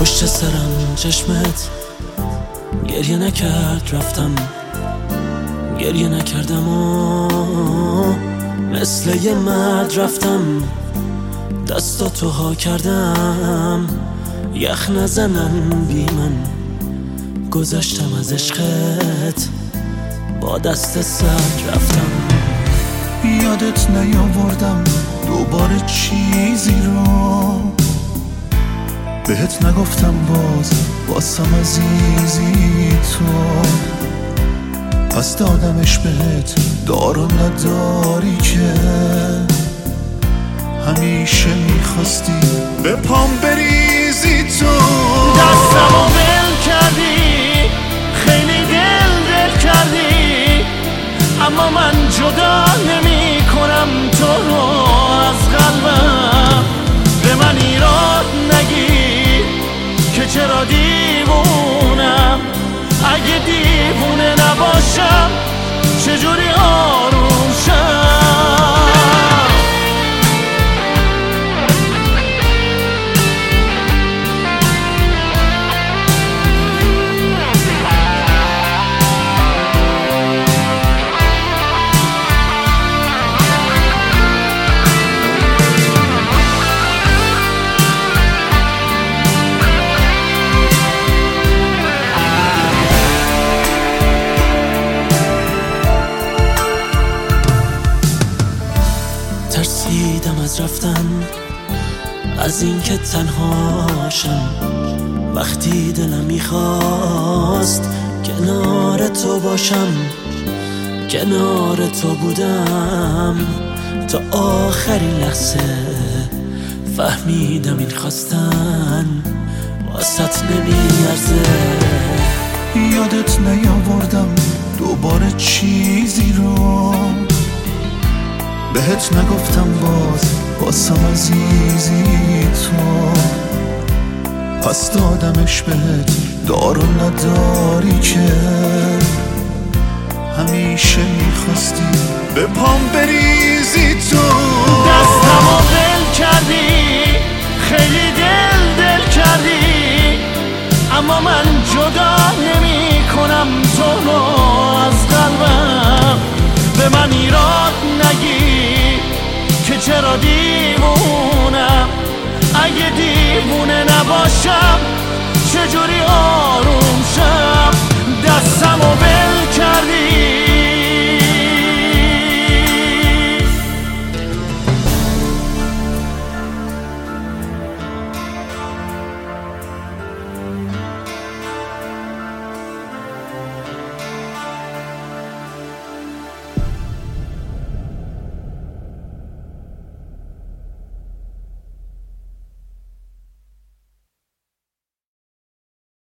پشت سرم چشمت گریه نکرد، رفتم گریه نکردم و مثل یه مرد رفتم دستاتو ها کردم، یخ نزنن بی من گذشتم از عشقت، با دست سرد رفتم. یادت نیاوردم دوباره چیزی رو بهت نگفتم، باسم عزیزی تو، پس دادمش بهت دار و نداری که همیشه میخواستی به پام بریزی تو. دستمو ول کردی، خیلی دل کردی، اما من جدا نمی کنم تو رو از قلبم. به من ایراد نگیر که چرا دیوونم، اگه دیوونه نباشم چجوری آروم شم. ترسیدم از رفتن، از اینکه تنهاشم، وقتی دلم میخواست کنار تو باشم، کنار تو بودم تا آخرین لحظه، فهمیدم این خواستن واسط نمیارزه. یادت نیاوردم دوباره چیزی رو بهت نگفتم، باسم عزیزی تو، پس دادمش بهت دار و نداری که همیشه میخواستی به پام بریزی تو. دستمو ول کردی، خیلی دل کردی، اما من جدا نمی کنم تو رو از قلبم. به من ایراد نگیر که چرا دیوونم، اگه دیوونه نباشم چجوری آروم شم. دستمو